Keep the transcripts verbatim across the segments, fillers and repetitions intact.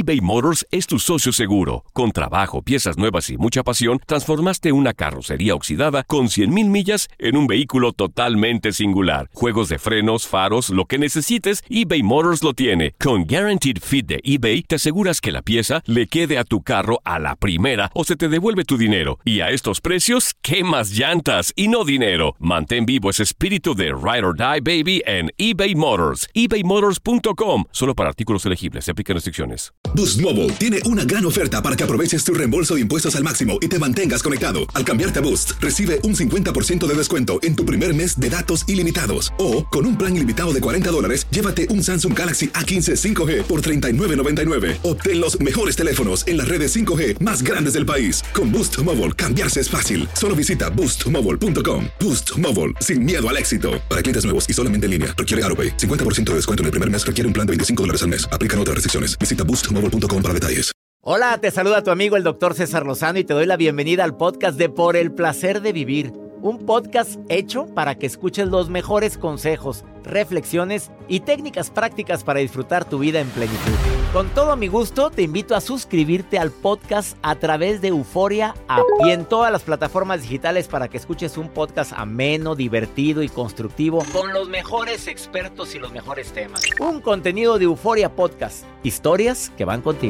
eBay Motors es tu socio seguro. Con trabajo, piezas nuevas y mucha pasión, transformaste una carrocería oxidada con cien mil millas en un vehículo totalmente singular. Juegos de frenos, faros, lo que necesites, eBay Motors lo tiene. Con Guaranteed Fit de eBay, te aseguras que la pieza le quede a tu carro a la primera o se te devuelve tu dinero. Y a estos precios, ¿qué más llantas y no dinero? Mantén vivo ese espíritu de Ride or Die, baby, en eBay Motors. ebay motors punto com. Solo para artículos elegibles. Se aplican restricciones. Boost Mobile tiene una gran oferta para que aproveches tu reembolso de impuestos al máximo y te mantengas conectado. Al cambiarte a Boost, recibe un cincuenta por ciento de descuento en tu primer mes de datos ilimitados. O, con un plan ilimitado de cuarenta dólares, llévate un Samsung Galaxy A quince cinco G por treinta y nueve noventa y nueve. Obtén los mejores teléfonos en las redes cinco G más grandes del país. Con Boost Mobile, cambiarse es fácil. Solo visita boost mobile punto com. Boost Mobile, sin miedo al éxito. Para clientes nuevos y solamente en línea, requiere AutoPay. cincuenta por ciento de descuento en el primer mes requiere un plan de veinticinco dólares al mes. Aplican otras restricciones. Visita boost mobile punto com para detalles. Hola, te saluda tu amigo el doctor César Lozano y te doy la bienvenida al podcast de Por el Placer de Vivir. Un podcast hecho para que escuches los mejores consejos, reflexiones y técnicas prácticas para disfrutar tu vida en plenitud. Con todo mi gusto, te invito a suscribirte al podcast a través de Euforia App y en todas las plataformas digitales para que escuches un podcast ameno, divertido y constructivo con los mejores expertos y los mejores temas. Un contenido de Euforia Podcast. Historias que van contigo.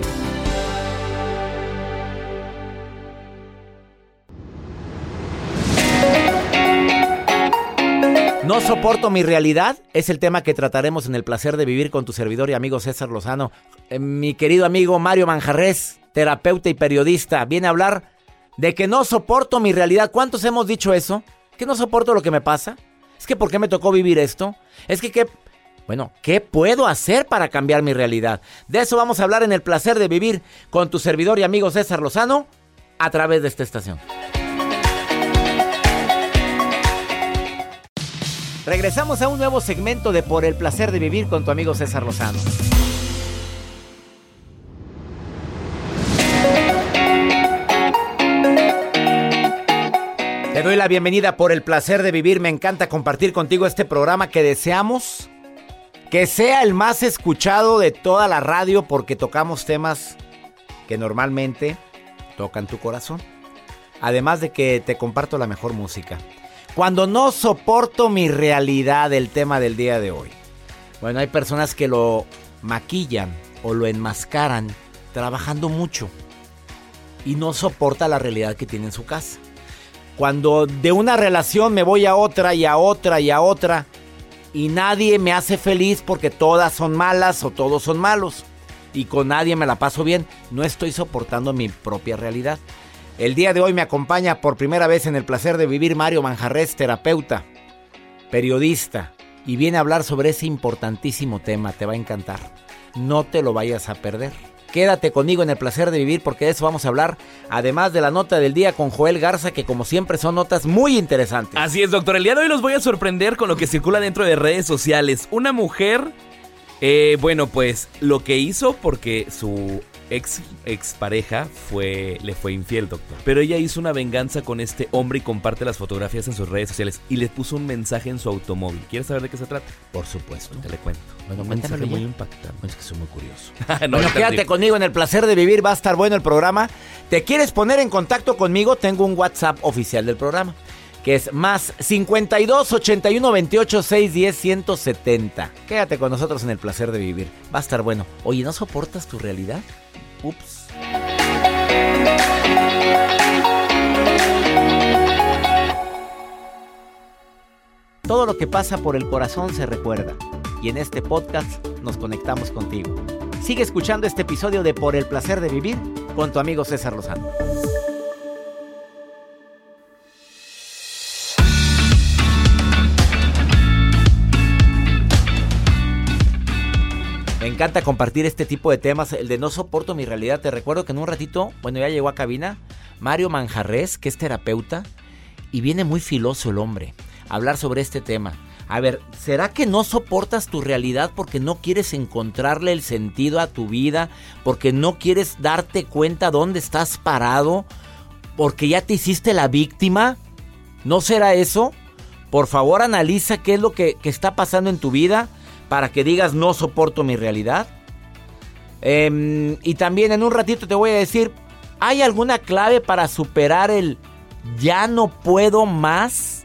No soporto mi realidad, es el tema que trataremos en El Placer de Vivir con tu servidor y amigo César Lozano. Eh, mi querido amigo Mario Manjarres, terapeuta y periodista, viene a hablar de que no soporto mi realidad. ¿Cuántos hemos dicho eso? ¿Que no soporto lo que me pasa? ¿Es que por qué me tocó vivir esto? ¿Es que qué? Bueno, ¿qué puedo hacer para cambiar mi realidad? De eso vamos a hablar en El Placer de Vivir con tu servidor y amigo César Lozano a través de esta estación. Regresamos a un nuevo segmento de Por el Placer de Vivir con tu amigo César Lozano. Te doy la bienvenida a Por el Placer de Vivir. Me encanta compartir contigo este programa que deseamos que sea el más escuchado de toda la radio porque tocamos temas que normalmente tocan tu corazón. Además de que te comparto la mejor música. Cuando no soporto mi realidad, el tema del día de hoy. Bueno, hay personas que lo maquillan o lo enmascaran trabajando mucho y no soporta la realidad que tiene en su casa. Cuando de una relación me voy a otra y a otra y a otra y nadie me hace feliz porque todas son malas o todos son malos y con nadie me la paso bien, no estoy soportando mi propia realidad. El día de hoy me acompaña por primera vez en El Placer de Vivir Mario Manjarres, terapeuta, periodista, y viene a hablar sobre ese importantísimo tema. Te va a encantar. No te lo vayas a perder. Quédate conmigo en El Placer de Vivir porque de eso vamos a hablar, además de la nota del día con Joel Garza, que como siempre son notas muy interesantes. Así es, doctor. El día de hoy los voy a sorprender con lo que circula dentro de redes sociales. Una mujer, eh, bueno, pues lo que hizo porque su ex expareja fue, le fue infiel, doctor. Pero ella hizo una venganza con este hombre y comparte las fotografías en sus redes sociales y le puso un mensaje en su automóvil. ¿Quieres saber de qué se trata? Por supuesto. Te le cuento. Bueno, un mensaje mensaje muy muy impactante. Es que soy muy curioso. no, bueno, quédate terrible. conmigo en El Placer de Vivir. Va a estar bueno el programa. ¿Te quieres poner en contacto conmigo? Tengo un WhatsApp oficial del programa, que es más cincuenta y dos, ochenta y uno, veintiocho, seiscientos diez, ciento setenta. Quédate con nosotros en El Placer de Vivir. Va a estar bueno. Oye, ¿no soportas tu realidad? Ups. Todo lo que pasa por el corazón se recuerda. Y en este podcast nos conectamos contigo. Sigue escuchando este episodio de Por el Placer de Vivir con tu amigo César Lozano. Me encanta compartir este tipo de temas, el de no soporto mi realidad. Te recuerdo que en un ratito, bueno, ya llegó a cabina Mario Manjarres, que es terapeuta, y viene muy filoso el hombre a hablar sobre este tema. A ver, ¿será que no soportas tu realidad porque no quieres encontrarle el sentido a tu vida? ¿Porque no quieres darte cuenta dónde estás parado? ¿Porque ya te hiciste la víctima? ¿No será eso? Por favor, analiza qué es lo que, que está pasando en tu vida para que digas no soporto mi realidad. Eh, y también en un ratito te voy a decir, ¿hay alguna clave para superar el ya no puedo más?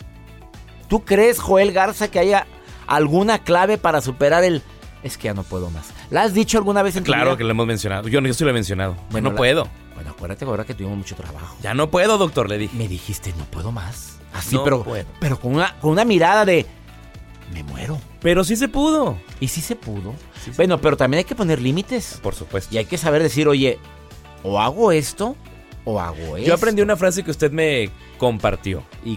¿Tú crees, Joel Garza, que haya alguna clave para superar el es que ya no puedo más? ¿La has dicho alguna vez en tu vida? Claro que lo hemos mencionado. Yo, yo sí lo he mencionado. Bueno, no la- puedo. Bueno, acuérdate ahora que tuvimos mucho trabajo. Ya no puedo, doctor, le dije. Me dijiste, no puedo más. Así, No pero, puedo. pero con una, con una mirada de me muero. Pero sí se pudo. Y sí se pudo. Sí se Bueno, pero también hay que poner límites. Por supuesto. Y hay que saber decir, oye, o hago esto o hago esto. Yo aprendí una frase que usted me compartió. Y,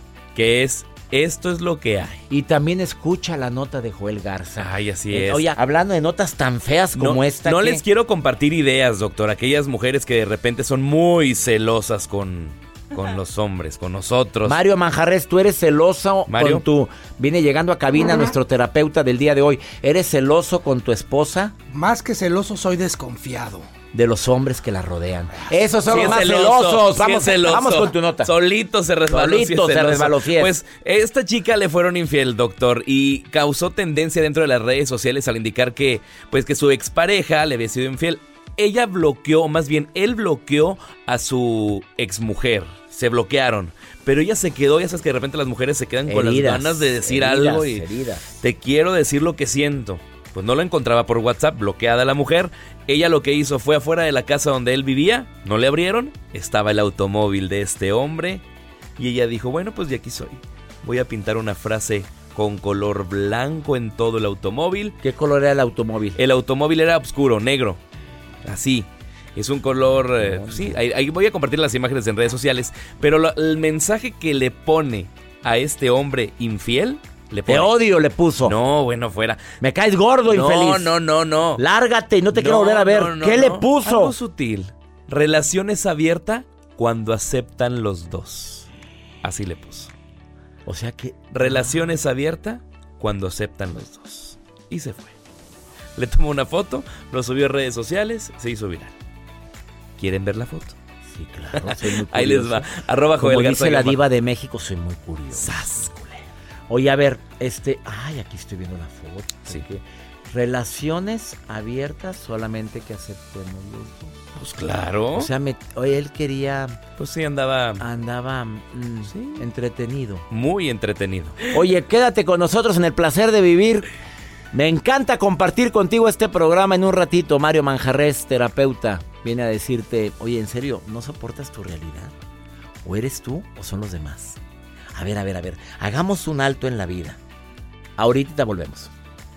Que es, esto es lo que hay. y también escucha la nota de Joel Garza. Ay, así Eh, es. Oye, hablando de notas tan feas como no, esta. No que- les quiero compartir ideas, doctor. Aquellas mujeres que de repente son muy celosas con, con los hombres, con nosotros. Mario Manjarres, tú eres celoso Mario. con tu... Viene llegando a cabina nuestro terapeuta del día de hoy. ¿Eres celoso con tu esposa? Más que celoso, soy desconfiado. De los hombres que la rodean. Esos son Sí los es más celoso, celosos. sí Vamos, es celoso. vamos con tu nota. Solito se resbaló. sí es Solito se celoso. resbaló, sí es. Pues esta chica le fueron infiel, doctor, y causó tendencia dentro de las redes sociales al indicar que, pues, que su expareja le había sido infiel. Ella bloqueó, o más bien, él bloqueó a su exmujer. Se bloquearon. Pero ella se quedó, ya sabes que de repente las mujeres se quedan con Heridas, las ganas de decir heridas, algo y heridas. te quiero decir lo que siento. Pues no lo encontraba por WhatsApp, bloqueada la mujer. Ella lo que hizo fue afuera de la casa donde él vivía, no le abrieron, estaba el automóvil de este hombre y ella dijo, bueno, pues de aquí soy. Voy a pintar una frase con color blanco en todo el automóvil. ¿Qué color era el automóvil? El automóvil era oscuro, negro, así. Es un color, eh, sí, ahí, ahí voy a compartir las imágenes en redes sociales, pero lo- el mensaje que le pone a este hombre infiel, le Te pone... odio, le puso. No, bueno, fuera. Me caes gordo, No, infeliz. no, no, no. Lárgate y no te quiero No, volver a ver. no, no, ¿Qué no. le puso? Algo sutil. Relaciones abiertas cuando aceptan los dos. Así le puso. O sea que... Relaciones abiertas cuando aceptan los dos. Y se fue. Le tomó una foto, lo subió a redes sociales, se hizo viral. ¿Quieren ver la foto? Sí, claro, soy muy curioso. Ahí les va. Arroba Como Joel dice Garza la Guerra. diva de México, soy muy curioso. Sas, culero. Oye, a ver, este... Ay, aquí estoy viendo la foto. Sí. porque relaciones abiertas solamente que aceptemos los dos. Pues claro. O sea, me, oye, él quería... pues sí, andaba Andaba mm, Sí. entretenido. muy entretenido. Oye, quédate con nosotros en el placer de vivir. Me encanta compartir contigo este programa en un ratito. Mario Manjarres, terapeuta, viene a decirte, oye, ¿en serio no soportas tu realidad? ¿O eres tú o son los demás? A ver, a ver, a ver, hagamos un alto en la vida. Ahorita volvemos.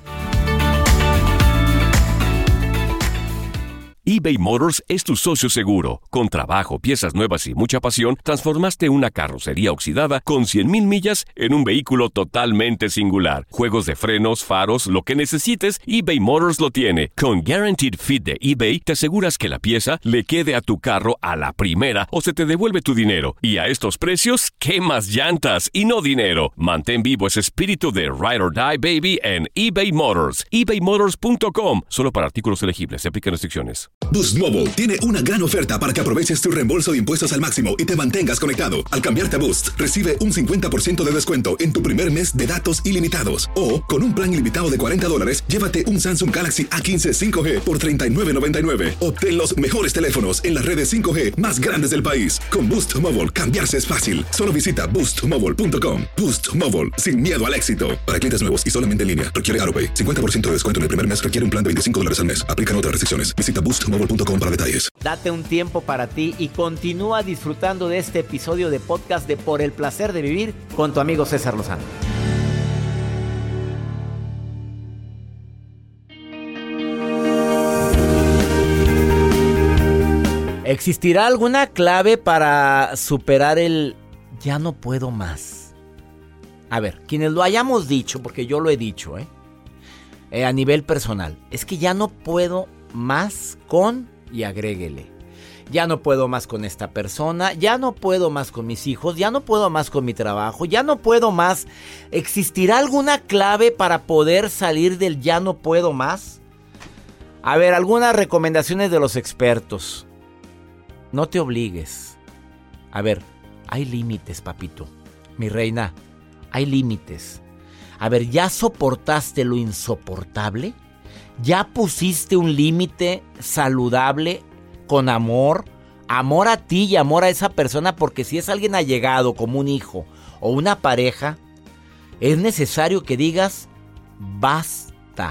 eBay Motors es tu socio seguro. Con trabajo, piezas nuevas y mucha pasión, transformaste una carrocería oxidada con cien mil millas en un vehículo totalmente singular. Juegos de frenos, faros, lo que necesites, eBay Motors lo tiene. Con Guaranteed Fit de eBay, te aseguras que la pieza le quede a tu carro a la primera o se te devuelve tu dinero. Y a estos precios, ¿qué más llantas y no dinero? Mantén vivo ese espíritu de Ride or Die, baby, en eBay Motors. ebay motors punto com. Solo para artículos elegibles. Se aplican restricciones. Boost Mobile tiene una gran oferta para que aproveches tu reembolso de impuestos al máximo y te mantengas conectado. Al cambiarte a Boost, recibe un cincuenta por ciento de descuento en tu primer mes de datos ilimitados. O, con un plan ilimitado de cuarenta dólares, llévate un Samsung Galaxy A quince cinco G por treinta y nueve noventa y nueve. Obtén los mejores teléfonos en las redes cinco G más grandes del país. Con Boost Mobile, cambiarse es fácil. Solo visita boost mobile punto com. Boost Mobile, sin miedo al éxito. Para clientes nuevos y solamente en línea, requiere AutoPay. cincuenta por ciento de descuento en el primer mes requiere un plan de veinticinco dólares al mes. Aplican otras restricciones. Visita boost mobile punto com para detalles. Date un tiempo para ti y continúa disfrutando de este episodio de podcast de Por el Placer de Vivir con tu amigo César Lozano. ¿Existirá alguna clave para superar el ya no puedo más? A ver, quienes lo hayamos dicho, porque yo lo he dicho, ¿eh? Eh, a nivel personal, es que ya no puedo más con, y agréguele, ya no puedo más con esta persona, ya no puedo más con mis hijos, ya no puedo más con mi trabajo, ya no puedo más. ¿Existirá alguna clave para poder salir del ya no puedo más? A ver, algunas recomendaciones de los expertos. No te obligues. A ver, hay límites, papito. Mi reina, hay límites. A ver, ¿ya soportaste lo insoportable? ¿Ya pusiste un límite saludable con amor? Amor a ti y amor a esa persona, porque si es alguien allegado como un hijo o una pareja, es necesario que digas basta.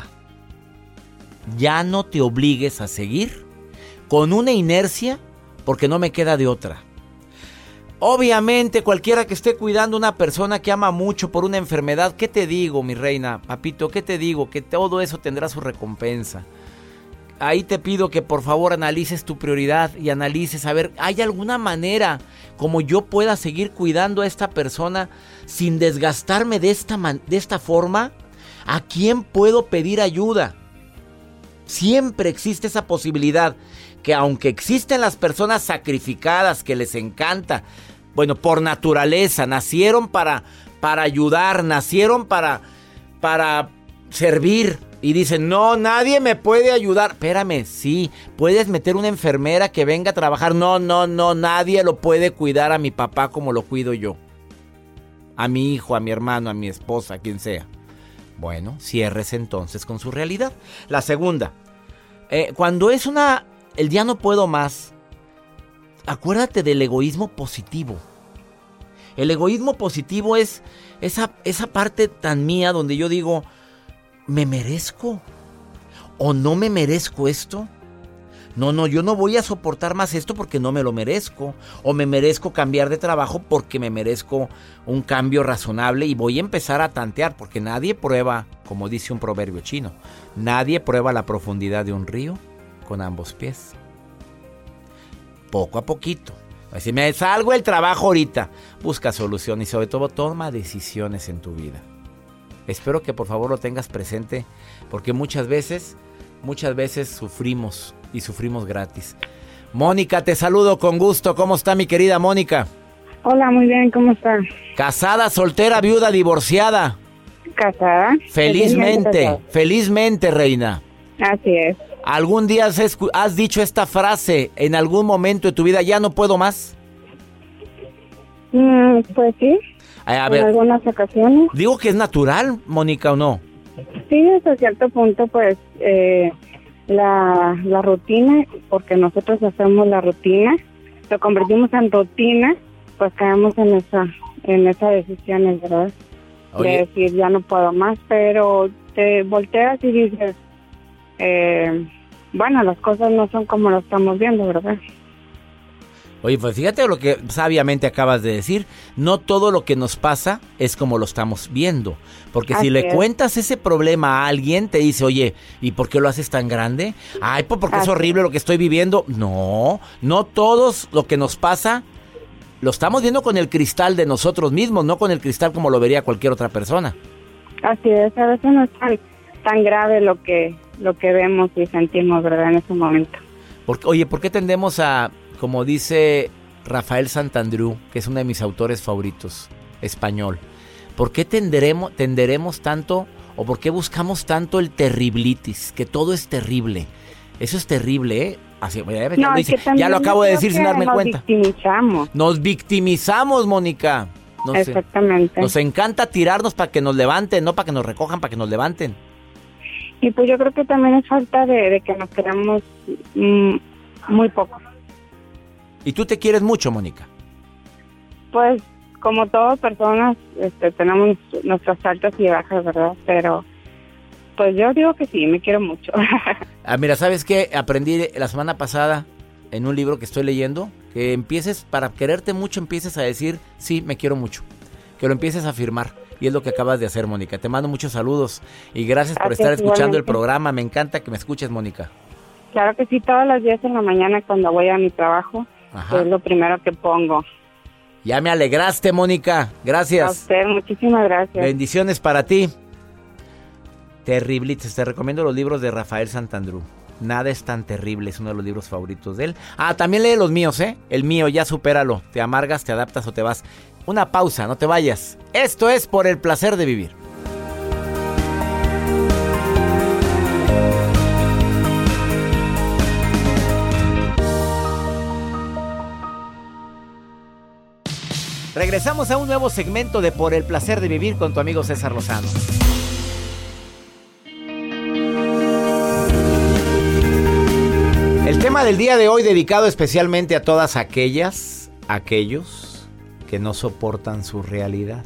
Ya no te obligues a seguir con una inercia porque no me queda de otra. Obviamente, cualquiera que esté cuidando a una persona que ama mucho por una enfermedad, ¿qué te digo, mi reina, papito? ¿Qué te digo? Que todo eso tendrá su recompensa. Ahí te pido que por favor analices tu prioridad y analices, a ver, ¿hay alguna manera como yo pueda seguir cuidando a esta persona sin desgastarme de esta, man- de esta forma? ¿A quién puedo pedir ayuda? Siempre existe esa posibilidad, que aunque existen las personas sacrificadas que les encanta, bueno, por naturaleza, nacieron para, para ayudar, nacieron para, para servir, y dicen, no, nadie me puede ayudar. Espérame, sí, puedes meter una enfermera que venga a trabajar. No, no, no, nadie lo puede cuidar a mi papá como lo cuido yo. A mi hijo, a mi hermano, a mi esposa, a quien sea. Bueno, cierres entonces con su realidad. La segunda, eh, cuando es una, el ya no puedo más, acuérdate del egoísmo positivo. El egoísmo positivo es esa, esa parte tan mía donde yo digo, ¿me merezco o no me merezco esto? No, no, yo no voy a soportar más esto porque no me lo merezco. O me merezco cambiar de trabajo porque me merezco un cambio razonable y voy a empezar a tantear, porque nadie prueba, como dice un proverbio chino, nadie prueba la profundidad de un río con ambos pies. Poco a poquito. Si me salgo del trabajo ahorita, busca solución y sobre todo toma decisiones en tu vida. Espero que por favor lo tengas presente, porque muchas veces, muchas veces sufrimos y sufrimos gratis. Mónica, te saludo con gusto. ¿Cómo está mi querida Mónica? Hola, muy bien, ¿cómo está? Casada, soltera, viuda, divorciada. Casada. Felizmente, Casada. felizmente, reina. Así es. ¿Algún día has, escu- has dicho esta frase en algún momento de tu vida, ya no puedo más? Mm, pues sí, A, a en ver, algunas ocasiones. digo que es natural, Mónica, ¿o no? Sí, hasta cierto punto, pues, eh, la, la rutina, porque nosotros hacemos la rutina, lo convertimos en rutina, pues caemos en esa, en esa decisión, ¿verdad? Oye. De decir, ya no puedo más, pero te volteas y dices, eh, bueno, las cosas no son como lo estamos viendo, ¿verdad? Oye, pues fíjate lo que sabiamente acabas de decir. No todo lo que nos pasa es como lo estamos viendo. Porque si Así le es. cuentas ese problema a alguien, te dice, oye, ¿y por qué lo haces tan grande? Ay, pues porque es Así horrible lo que estoy viviendo. No, no todos lo que nos pasa lo estamos viendo con el cristal de nosotros mismos, no con el cristal como lo vería cualquier otra persona. Así es, a veces no es tan, tan grave lo que, lo que vemos y sentimos, ¿verdad? En ese momento. Porque, oye, ¿por qué tendemos a, como dice Rafael Santandreu, que es uno de mis autores favoritos, español, ¿por qué tenderemos, tenderemos tanto o por qué buscamos tanto el terriblitis, que todo es terrible? Eso es terrible, ¿eh? Así, ya, ya No, lo es dice, que también ya lo acabo de yo decir creo sin que darme nos cuenta. victimizamos. Nos victimizamos, Mónica. No sé. Exactamente. Nos encanta tirarnos para que nos levanten, no para que nos recojan, para que nos levanten. Y pues yo creo que también es falta de, de que nos queramos mm, muy poco. ¿Y tú te quieres mucho, Mónica? Pues como todas personas este, tenemos nuestras altas y bajas, ¿verdad? Pero pues yo digo que sí, me quiero mucho. Ah, mira, ¿sabes qué? Aprendí la semana pasada en un libro que estoy leyendo, que empieces, para quererte mucho, empieces a decir, sí, me quiero mucho. Que lo empieces a afirmar. Y es lo que acabas de hacer, Mónica. Te mando muchos saludos y gracias por Gracias, estar escuchando el igualmente. programa. Me encanta que me escuches, Mónica. Claro que sí, todos los días en la mañana cuando voy a mi trabajo, Ajá. es lo primero que pongo. Ya me alegraste, Mónica. A Gracias. usted, muchísimas gracias. Bendiciones para ti. Terriblitis. Te recomiendo los libros de Rafael Santandreu. Nada es tan terrible. Es uno de los libros favoritos de él. Ah, también lee los míos, ¿eh? El mío, ya supéralo. Te amargas, te adaptas o te vas. Una pausa, no te vayas. Esto es Por el Placer de Vivir. Regresamos a un nuevo segmento de Por el Placer de Vivir con tu amigo César Lozano. programa del día de hoy dedicado especialmente a todas aquellas, aquellos que no soportan su realidad.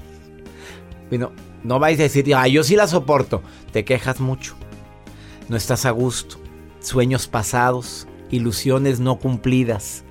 Bueno, no vais a decir, ah, yo sí la soporto. Te quejas mucho. No estás a gusto. Sueños pasados, ilusiones no cumplidas.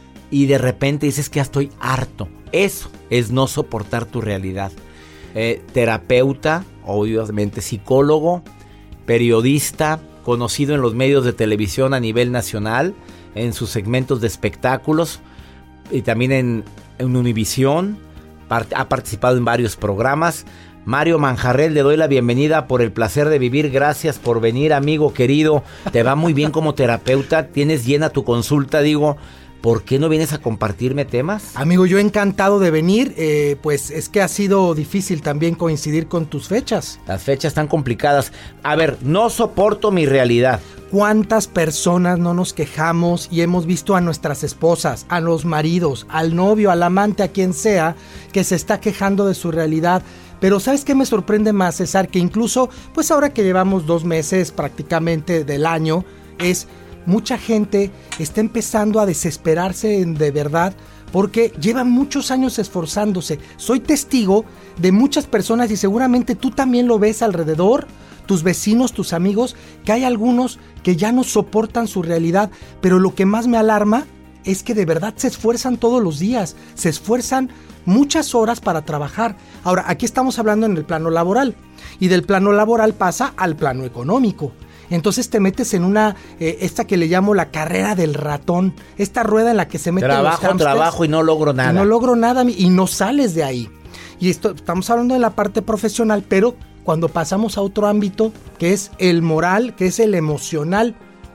Y de repente dices que ya estoy harto. Eso es no soportar tu realidad. Eh, terapeuta, obviamente psicólogo, periodista, conocido en los medios de televisión a nivel nacional, en sus segmentos de espectáculos y también en, en Univisión. Part- ha participado en varios programas. Mario Manjarrel, le doy la bienvenida por el placer de vivir. Gracias por venir, amigo querido. Te va muy bien como terapeuta. Tienes llena tu consulta, digo. ¿Por qué no vienes a compartirme temas? Amigo, yo encantado de venir, eh, pues es que ha sido difícil también coincidir con tus fechas. Las fechas están complicadas. A ver, no soporto mi realidad. ¿Cuántas personas no nos quejamos y hemos visto a nuestras esposas, a los maridos, al novio, al amante, a quien sea, que se está quejando de su realidad? Pero ¿sabes qué me sorprende más, César? Que incluso, pues ahora que llevamos dos meses prácticamente del año, es... mucha gente está empezando a desesperarse en, de verdad porque llevan muchos años esforzándose. Soy testigo de muchas personas y seguramente tú también lo ves alrededor, tus vecinos, tus amigos, que hay algunos que ya no soportan su realidad, pero lo que más me alarma es que de verdad se esfuerzan todos los días, se esfuerzan muchas horas para trabajar. Ahora, aquí estamos hablando en el plano laboral y del plano laboral pasa al plano económico. Entonces te metes en una, eh, esta que le llamo la carrera del ratón, esta rueda en la que se meten los Trabajo, hámsters, trabajo y no logro nada. y no logro nada y no sales de ahí. Y esto, estamos hablando de la parte profesional, pero cuando pasamos a otro ámbito, que es el moral, que es el emocional,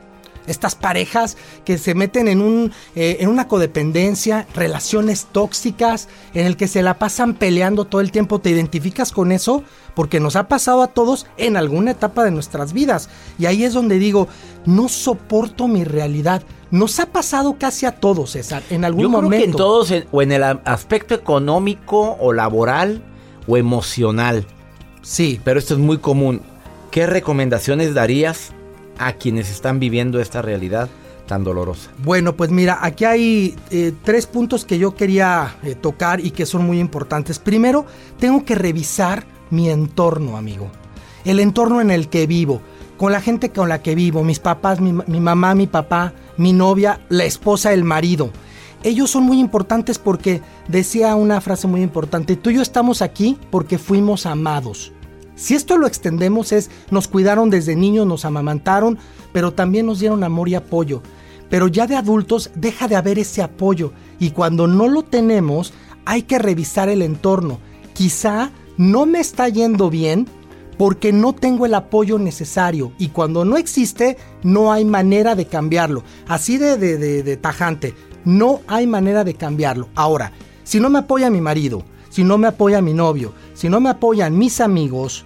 estas parejas que se meten en, un, eh, en una codependencia, relaciones tóxicas, en el que se la pasan peleando todo el tiempo. ¿Te identificas con eso? Porque nos ha pasado a todos en alguna etapa de nuestras vidas. Y ahí es donde digo, no soporto mi realidad. Nos ha pasado casi a todos, César, en algún Yo momento. creo que en todos, en- o en el a- aspecto económico o laboral o emocional. Sí. Pero esto es muy común. ¿Qué recomendaciones darías a quienes están viviendo esta realidad tan dolorosa? Bueno, pues mira, aquí hay eh, tres puntos que yo quería eh, tocar y que son muy importantes. Primero, tengo que revisar mi entorno, amigo. El entorno en el que vivo, con la gente con la que vivo, mis papás, mi, mi mamá, mi papá, mi novia, la esposa, el marido. Ellos son muy importantes porque decía una frase muy importante, tú y yo estamos aquí porque fuimos amados. Si esto lo extendemos es, nos cuidaron desde niños, nos amamantaron, pero también nos dieron amor y apoyo. Pero ya de adultos deja de haber ese apoyo y cuando no lo tenemos hay que revisar el entorno. Quizá no me está yendo bien porque no tengo el apoyo necesario y cuando no existe no hay manera de cambiarlo. Así de, de, de, de tajante, no hay manera de cambiarlo. Ahora, si no me apoya mi marido, si no me apoya mi novio, si no me apoyan mis amigos,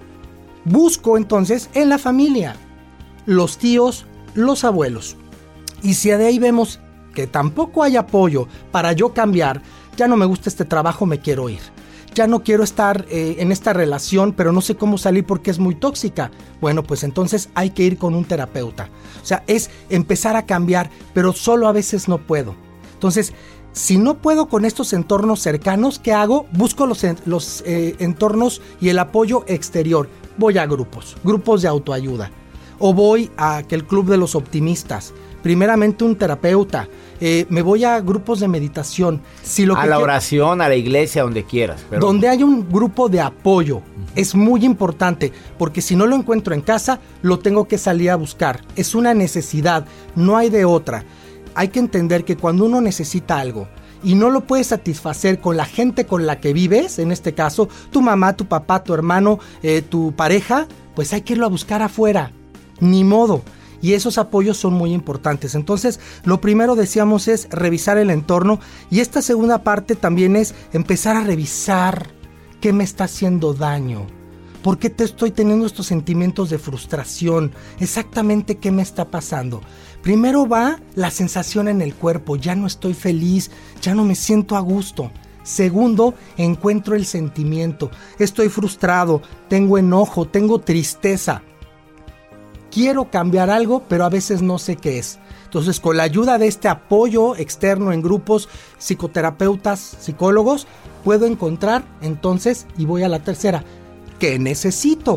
busco entonces en la familia, los tíos, los abuelos. Y si de ahí vemos que tampoco hay apoyo para yo cambiar, ya no me gusta este trabajo, me quiero ir. Ya no quiero estar eh, en esta relación, pero no sé cómo salir porque es muy tóxica. Bueno, pues entonces hay que ir con un terapeuta. O sea, es empezar a cambiar, pero solo a veces no puedo. Entonces, si no puedo con estos entornos cercanos, ¿qué hago? Busco los, los eh, entornos y el apoyo exterior. Voy a grupos, grupos de autoayuda. O voy a aquel club de los optimistas. Primeramente un terapeuta. Eh, me voy a grupos de meditación. Si lo a que la quiero- oración, a la iglesia, donde quieras. Pero donde hay un grupo de apoyo. Es muy importante, porque si no lo encuentro en casa, lo tengo que salir a buscar. Es una necesidad, no hay de otra. Hay que entender que cuando uno necesita algo y no lo puedes satisfacer con la gente con la que vives, en este caso, tu mamá, tu papá, tu hermano, eh, tu pareja, pues hay que irlo a buscar afuera. Ni modo. Y esos apoyos son muy importantes. Entonces, lo primero decíamos es revisar el entorno y esta segunda parte también es empezar a revisar qué me está haciendo daño. ¿Por qué te estoy teniendo estos sentimientos de frustración? Exactamente qué me está pasando. Primero va la sensación en el cuerpo, ya no estoy feliz, ya no me siento a gusto. Segundo, encuentro el sentimiento, estoy frustrado, tengo enojo, tengo tristeza. Quiero cambiar algo, pero a veces no sé qué es. Entonces, con la ayuda de este apoyo externo en grupos, psicoterapeutas, psicólogos, puedo encontrar entonces, y voy a la tercera, ¿qué necesito?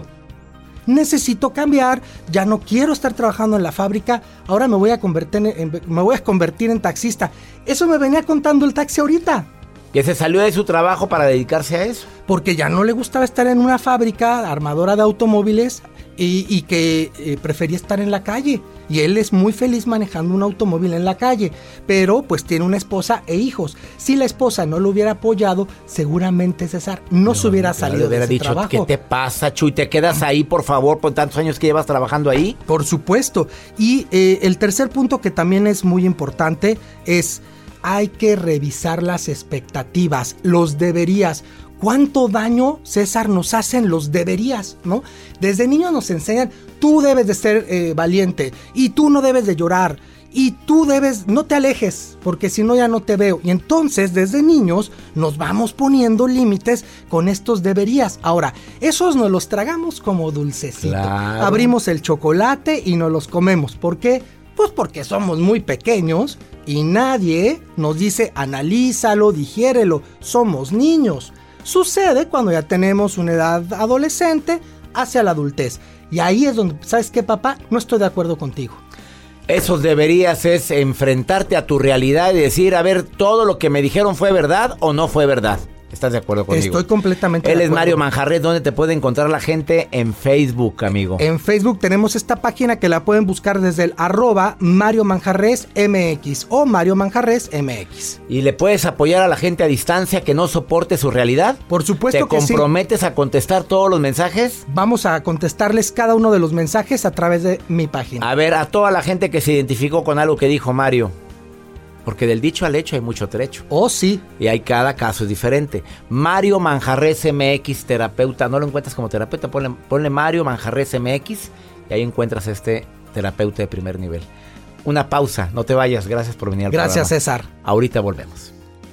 Necesito cambiar, ya no quiero estar trabajando en la fábrica, ahora me voy a convertir en, me voy a convertir en taxista. Eso me venía contando el taxi ahorita. Que se salió de su trabajo para dedicarse a eso. Porque ya no le gustaba estar en una fábrica armadora de automóviles y, y que eh, prefería estar en la calle. Y él es muy feliz manejando un automóvil en la calle, pero pues tiene una esposa e hijos. Si la esposa no lo hubiera apoyado, seguramente César no, no se hubiera salido de, hubiera de ese dicho, trabajo. ¿Qué te pasa, Chuy? ¿Te quedas ahí, por favor, por tantos años que llevas trabajando ahí? Por supuesto. Y eh, el tercer punto que también es muy importante es... hay que revisar las expectativas, los deberías. ¿Cuánto daño, César, nos hacen los deberías, no? Desde niños nos enseñan, tú debes de ser eh, valiente, y tú no debes de llorar, y tú debes, no te alejes, porque si no ya no te veo. Y entonces, desde niños, nos vamos poniendo límites con estos deberías. Ahora, esos nos los tragamos como dulcecito. Claro. Abrimos el chocolate y nos los comemos. ¿Por qué? Pues porque somos muy pequeños y nadie nos dice analízalo, digiérelo, somos niños. Sucede cuando ya tenemos una edad adolescente hacia la adultez. Y ahí es donde, ¿sabes qué, papá? No estoy de acuerdo contigo. Esos deberías es enfrentarte a tu realidad y decir, a ver, ¿todo lo que me dijeron fue verdad o no fue verdad? ¿Estás de acuerdo conmigo? Estoy completamente Él de es acuerdo. Mario Manjarres. ¿Dónde te puede encontrar la gente? En Facebook, amigo. En Facebook tenemos esta página que la pueden buscar desde el arroba Mario Manjarres M X o Mario Manjarres M X. ¿Y le puedes apoyar a la gente a distancia que no soporte su realidad? Por supuesto que sí. ¿Te comprometes a contestar todos los mensajes? Vamos a contestarles cada uno de los mensajes a través de mi página. A ver, a toda la gente que se identificó con algo que dijo Mario. Porque del dicho al hecho hay mucho trecho. Oh, sí. Y hay cada caso es diferente. Mario Manjarres M X, terapeuta. ¿No lo encuentras como terapeuta? Ponle, ponle Mario Manjarres M X y ahí encuentras este terapeuta de primer nivel. Una pausa, no te vayas. Gracias por venir al programa. Gracias, César. Ahorita volvemos.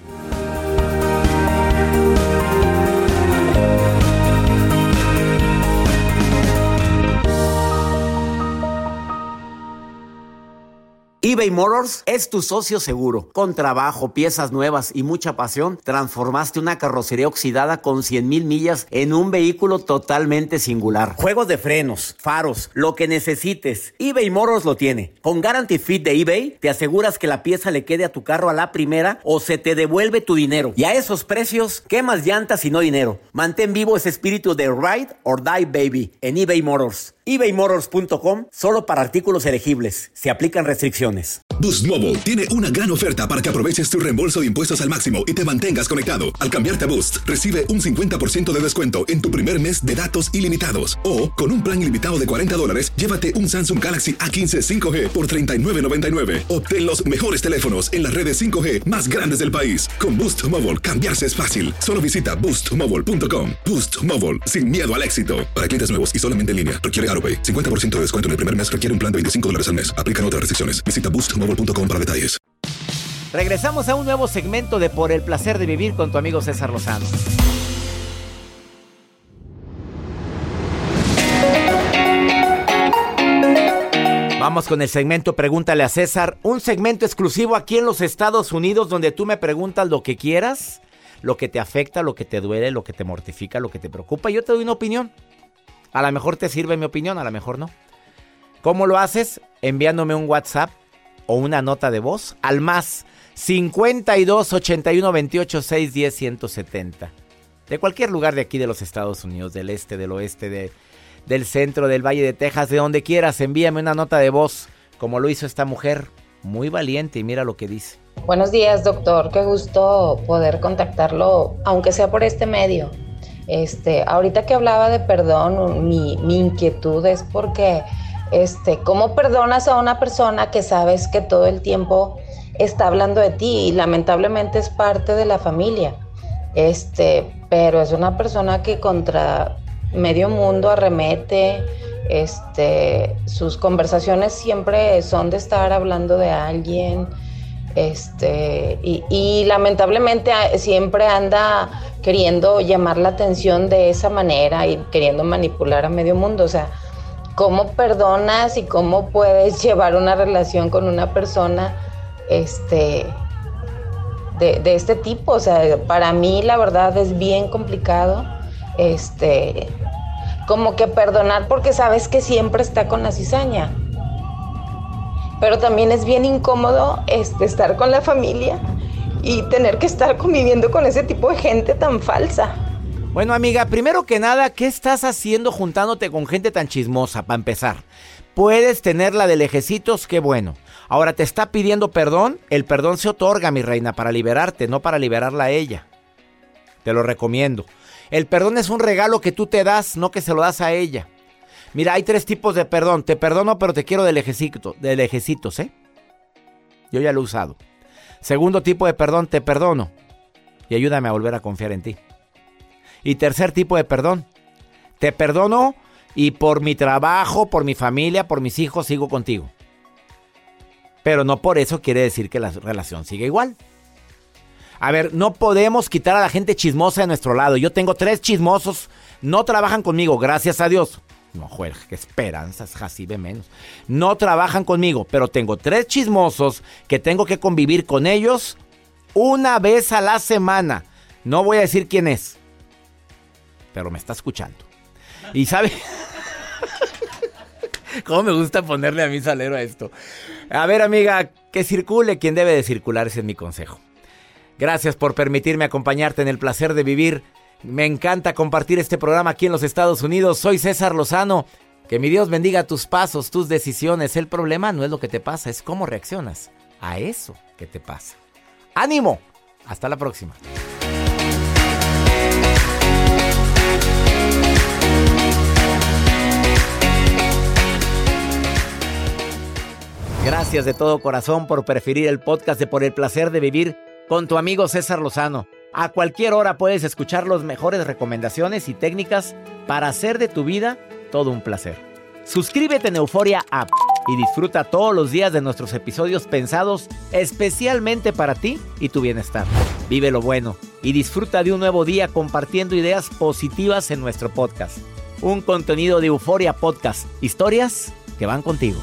eBay Motors es tu socio seguro. Con trabajo, piezas nuevas y mucha pasión, transformaste una carrocería oxidada con cien mil millas en un vehículo totalmente singular. Juegos de frenos, faros, lo que necesites, eBay Motors lo tiene. Con Guarantee Fit de eBay, te aseguras que la pieza le quede a tu carro a la primera o se te devuelve tu dinero. Y a esos precios, ¿qué más llantas y no dinero? Mantén vivo ese espíritu de Ride or Die, baby, en eBay Motors. ebay motors punto com, solo para artículos elegibles. Se aplican restricciones. Boost Mobile tiene una gran oferta para que aproveches tu reembolso de impuestos al máximo y te mantengas conectado. Al cambiarte a Boost, recibe un cincuenta por ciento de descuento en tu primer mes de datos ilimitados. O, con un plan ilimitado de cuarenta dólares, llévate un Samsung Galaxy A quince cinco G por treinta y nueve noventa y nueve. Obtén los mejores teléfonos en las redes cinco G más grandes del país. Con Boost Mobile, cambiarse es fácil. Solo visita boost mobile punto com. Boost Mobile, sin miedo al éxito. Para clientes nuevos y solamente en línea, requiere AutoPay. cincuenta por ciento de descuento en el primer mes requiere un plan de veinticinco dólares al mes. Aplican otras restricciones. Visita boost mobile punto com para detalles. Regresamos a un nuevo segmento de Por el placer de vivir con tu amigo César Lozano. Vamos con el segmento Pregúntale a César, un segmento exclusivo aquí en los Estados Unidos donde tú me preguntas lo que quieras, lo que te afecta, lo que te duele, lo que te mortifica, lo que te preocupa. Yo te doy una opinión. A lo mejor te sirve mi opinión, a lo mejor no. ¿Cómo lo haces? Enviándome un WhatsApp o una nota de voz al más cincuenta y dos, ochenta y uno, veintiocho, seiscientos diez, ciento setenta. De cualquier lugar de aquí de los Estados Unidos, del este, del oeste, de, del centro, del Valle de Texas, de donde quieras, envíame una nota de voz, como lo hizo esta mujer, muy valiente, y mira lo que dice. Buenos días, doctor, qué gusto poder contactarlo, aunque sea por este medio. Este, ahorita que hablaba de perdón, mi, mi inquietud es porque, este, ¿cómo perdonas a una persona que sabes que todo el tiempo está hablando de ti y lamentablemente es parte de la familia? Este, pero es una persona que contra medio mundo arremete, este, sus conversaciones siempre son de estar hablando de alguien, este, y, y lamentablemente siempre anda queriendo llamar la atención de esa manera y queriendo manipular a medio mundo. O sea, cómo perdonas y cómo puedes llevar una relación con una persona este, de, de este tipo. O sea, para mí la verdad es bien complicado, este, como que perdonar porque sabes que siempre está con la cizaña. Pero también es bien incómodo este, estar con la familia y tener que estar conviviendo con ese tipo de gente tan falsa. Bueno, amiga, primero que nada, ¿qué estás haciendo juntándote con gente tan chismosa, para empezar? Puedes tener la de lejecitos, qué bueno. Ahora, te está pidiendo perdón. El perdón se otorga, mi reina, para liberarte, no para liberarla a ella. Te lo recomiendo. El perdón es un regalo que tú te das, no que se lo das a ella. Mira, hay tres tipos de perdón. Te perdono, pero te quiero de lejecitos, de lejecitos, ¿eh? Yo ya lo he usado. Segundo tipo de perdón, te perdono y ayúdame a volver a confiar en ti. Y tercer tipo de perdón, te perdono y por mi trabajo, por mi familia, por mis hijos sigo contigo. Pero no por eso quiere decir que la relación sigue igual. A ver, no podemos quitar a la gente chismosa de nuestro lado. Yo tengo tres chismosos, no trabajan conmigo, gracias a Dios. No, juega, qué esperanzas, jacibe menos. No trabajan conmigo, pero tengo tres chismosos que tengo que convivir con ellos una vez a la semana. No voy a decir quién es, pero me está escuchando. Y sabe, cómo me gusta ponerle a mi salero a esto. A ver, amiga, que circule quien debe de circular, ese es mi consejo. Gracias por permitirme acompañarte en el placer de vivir. Me encanta compartir este programa aquí en los Estados Unidos. Soy César Lozano. Que mi Dios bendiga tus pasos, tus decisiones. El problema no es lo que te pasa, es cómo reaccionas a eso que te pasa. ¡Ánimo! Hasta la próxima. Gracias de todo corazón por preferir el podcast de Por el Placer de Vivir con tu amigo César Lozano. A cualquier hora puedes escuchar las mejores recomendaciones y técnicas para hacer de tu vida todo un placer. Suscríbete en Euforia App y disfruta todos los días de nuestros episodios pensados especialmente para ti y tu bienestar. Vive lo bueno y disfruta de un nuevo día compartiendo ideas positivas en nuestro podcast. Un contenido de Euforia Podcast. Historias que van contigo.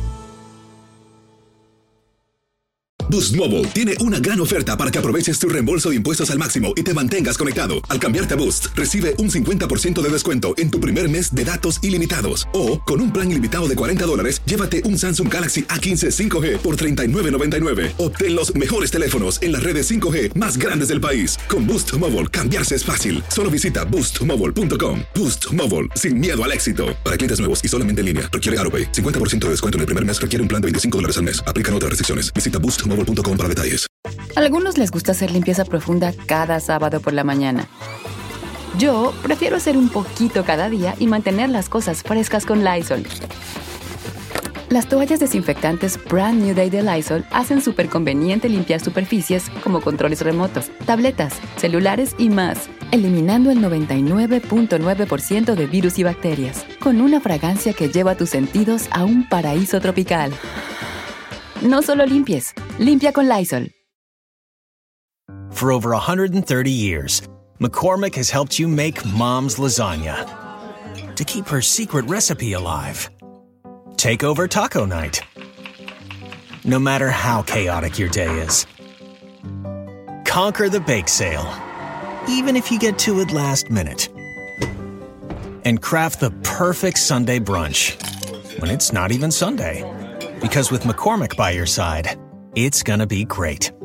Boost Mobile tiene una gran oferta para que aproveches tu reembolso de impuestos al máximo y te mantengas conectado. Al cambiarte a Boost, recibe un cincuenta por ciento de descuento en tu primer mes de datos ilimitados. O, con un plan ilimitado de cuarenta dólares, llévate un Samsung Galaxy A quince cinco G por treinta y nueve noventa y nueve. Obtén los mejores teléfonos en las redes cinco G más grandes del país. Con Boost Mobile, cambiarse es fácil. Solo visita boost mobile punto com. Boost Mobile, sin miedo al éxito. Para clientes nuevos y solamente en línea, requiere AutoPay. cincuenta por ciento de descuento en el primer mes requiere un plan de veinticinco dólares al mes. Aplican otras restricciones. Visita boost mobile punto com para detalles. A algunos les gusta hacer limpieza profunda cada sábado por la mañana. Yo prefiero hacer un poquito cada día y mantener las cosas frescas con Lysol. Las toallas desinfectantes Brand New Day de Lysol hacen súper conveniente limpiar superficies como controles remotos, tabletas, celulares y más, eliminando el noventa y nueve punto nueve por ciento de virus y bacterias, con una fragancia que lleva tus sentidos a un paraíso tropical. No solo limpies, limpia con Lysol. For over one hundred thirty years, McCormick has helped you make mom's lasagna to keep her secret recipe alive. Take over taco night, no matter how chaotic your day is. Conquer the bake sale, even if you get to it last minute. And craft the perfect Sunday brunch when it's not even Sunday. Because with McCormick by your side, it's gonna be great.